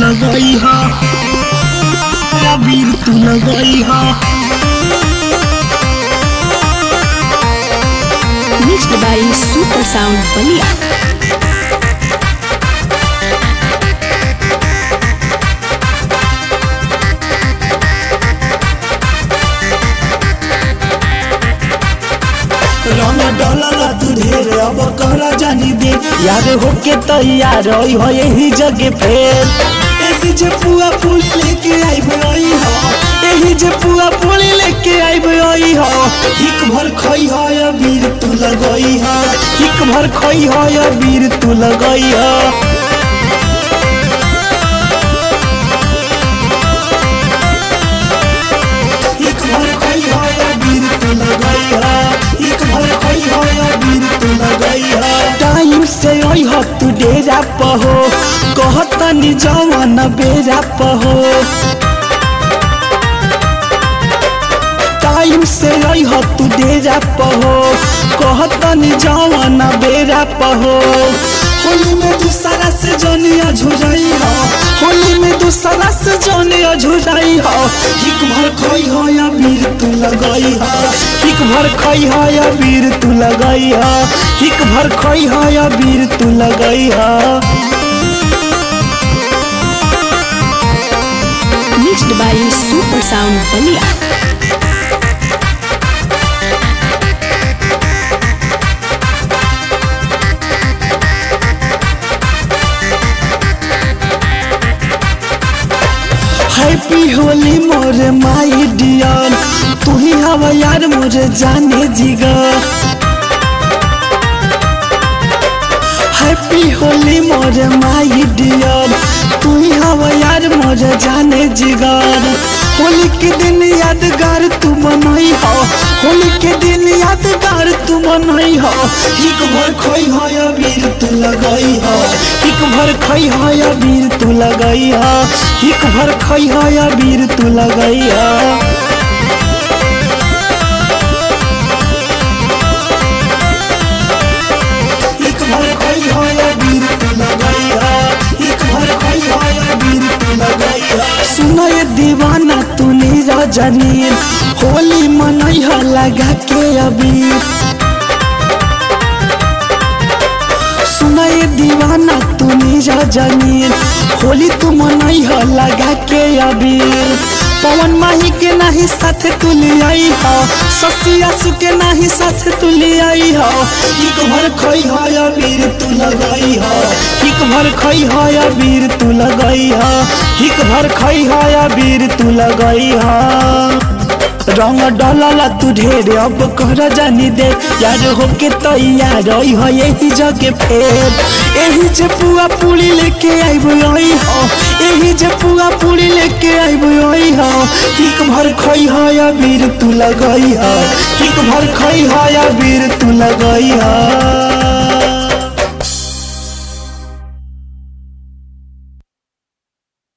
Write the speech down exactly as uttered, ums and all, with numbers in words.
लगई हा, अबीर तू लगई हा। Mixed by Super Sound Balia. रंग डलला तू ढेर अब कहरा जानी दे यार होके तैयार होई हो यही जगह फेर एही जे पुआ फूल लेके आइब आई हो, एही जे पुआ फूल लेके आइब आई हो। हिक भर खई हो अबीर तू लगई हो, हिक भर खई हो अबीर तू लगई हो। हिक भर खई हो अबीर तू लगई हो, हिक भर खई हो अबीर तू लगई हो। टाइम से आई हो तू डेरा पहो कहतनी जवान बेरा पहो, टाइम से आई हो तू डेरा पहो कहतनी जवान बेरा पहो। होली में दूसरा से जनिया झुराई हो, होली में दूसरा से जनिया झुराई हो। हिक भर खई हो अबीर तू लगई हो, हिक भर खई हो अबीर तू लगई हो, हिक भर खई हो अबीर तू लगई हो। Mixed by Super Sound Balia. Happy Holi मोरे माई डियर, तू ही हवा यार मुझे जाने जिगर। हैप्पी होली मोरे माई डियर, तू ही हवा यार मुझे जाने जिगर। होली के दिन यादगार तू बनई हो, होली के दिन यादगार तू बनई हो। हिक भर खई हो अबीर तू लगई हो, हिक भर खई हो अबीर तू लगई हो, हिक भर खई हो अबीर तू लगई हो। हिक भर खई हो अबीर तू लगई हो, हिक भर खई हो अबीर तू लगई हो। सुनो ये दीवाना तू नीरा जनीन, होली मनई हो लगा के अबीर। सुनो ये दीवाना तू नीरा जनीन, होली तू मनई हो लगा के अबीर। पवन माही के नाही साथ तू ले आई हो, ससिया सु के नाही साथ तू ले आई हो। हिक भर खई हो अबीर तू लगई हो, हिक भर खई हो अबीर तू लगई हो, हिक भर खई हो अबीर तू लगई हो। रंग डलला तू ढेर अब कहरा जानी दे यार होके तैयार होई हो यही जगह फेर। एही जे पुआ पूरी लेके आइब आई हो, एही जे पुआ पूरी लेके आइब आई हो। हिक भर खई हो अबीर तू लगई हो, हिक भर खई हो अबीर तू लगई हो।